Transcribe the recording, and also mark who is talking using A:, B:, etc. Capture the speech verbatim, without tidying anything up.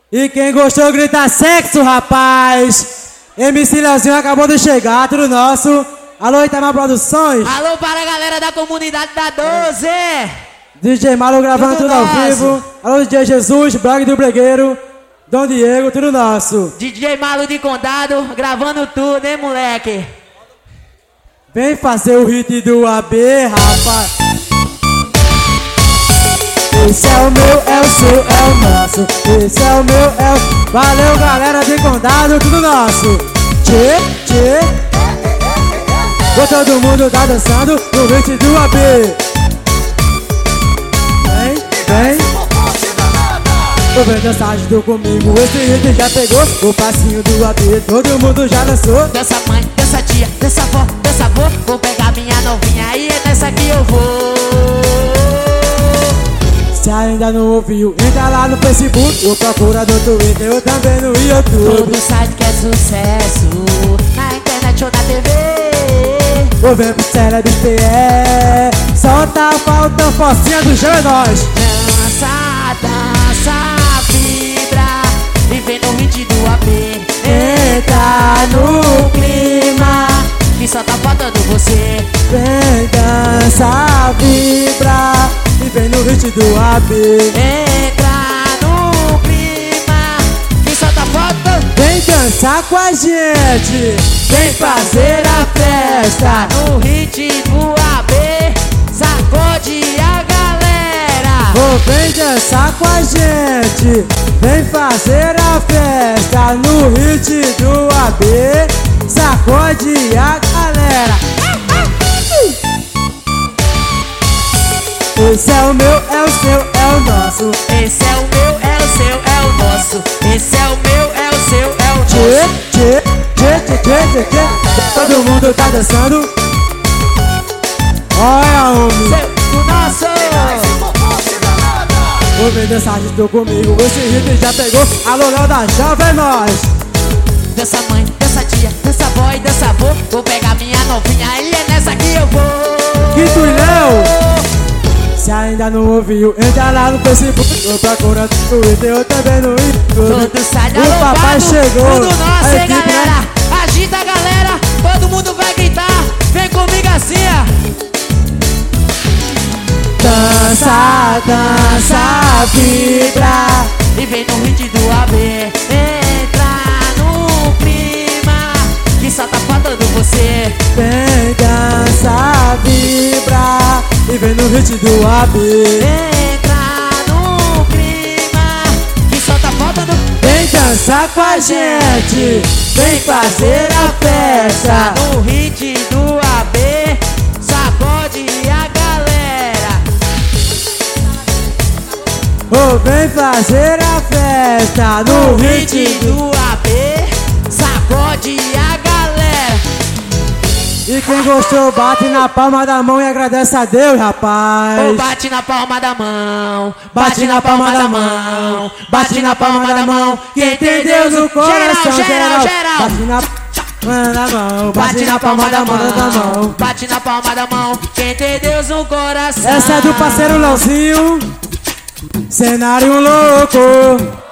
A: E quem gostou grita sexo, rapaz. M C Leozinho acabou de chegar, tudo nosso. Alô, Itamar Produções.
B: Alô para a galera da comunidade da doze.
A: D J Malu gravando tudo, tudo ao vivo. Alô, D J Jesus, Blog do Bregueiro, Dom Diego, tudo nosso.
B: D J Malu de Condado, gravando tudo, hein, moleque?
A: Vem fazer o hit do A B, rapaz. Esse é o meu, é o seu, é o nosso. Esse é o meu, é o... Valeu, galera de Condado, tudo nosso. Tchê, tchê. Ô, todo mundo tá dançando no hit do A B. Vem, vem. Ô, vem dançar junto comigo, esse hit já pegou. O passinho do A B, todo mundo já dançou.
B: Dança mãe, dança tia, dança avó, dança avô. Vou pegar minha novinha e é nessa que eu vou.
A: Se ainda não ouviu, entra lá no Facebook ou procura no Twitter ou também no YouTube.
B: Todo site que é sucesso, na internet ou na T V.
A: Ou vem pro Cérebro P E, só tá faltando focinha do Geo é nós.
B: Dança, dança, vibra, e vem no hit do A B.
A: Entra no clima,
B: que só tá faltando você.
A: Vem dança, vibra, e vem no hit do A B.
B: Entra no clima, que só tá faltando.
A: Vem dançar com a gente, vem fazer a festa.
B: No hit do A B, sacode a galera.
A: Oh, vem dançar com a gente, vem fazer a festa. No hit do A B, sacode a galera. Esse é o meu, é o seu, é o nosso.
B: Esse é o meu, é o seu, é o nosso. Esse é o meu, é o seu, é o nosso.
A: Tchê, tchê, tchê, tchê, tchê, tchê. Todo mundo tá dançando. Olha, homem.
B: Seu, o nosso.
A: Vou ver dançar junto comigo, esse hit já pegou. Alô, Léo da Jovem, é nós.
B: Dança mãe, dança tia, dança avó e dança avô. Vou pegar minha novinha e é nessa que eu vou.
A: Quinto e Léo. Se ainda não ouviu, entra lá no Facebook ou procura no Twitter ou também no YouTube.
B: Todo sai da
A: O papai chegou.
B: Tudo nosso, hein,
A: equipe,
B: galera?
A: né?
B: Agita a galera, todo mundo vai gritar. Vem comigo assim, ó.
A: Dança, dança, vibra,
B: e vem no hit do A B. Entra no clima, que só tá faltando você.
A: vem dança, vibra, e vem no hit do A B.
B: Entra no clima, que só tá faltando.
A: Vem dançar com a gente, vem fazer a festa.
B: No hit do A B, sacode a galera.
A: Oh, vem fazer a festa. No hit
B: do A B, sacode a galera.
A: E quem gostou, bate na palma da mão e agradece a Deus, rapaz.
B: Oh, bate na palma da mão, bate na palma da mão, bate na palma da mão. Quem tem Deus no coração,
A: Geral, geral,
B: geral.
A: Bate na palma da mão, bate na palma da mão,
B: bate na palma da mão. Quem tem Deus no coração.
A: Essa é do parceiro Leozinho, cenário louco.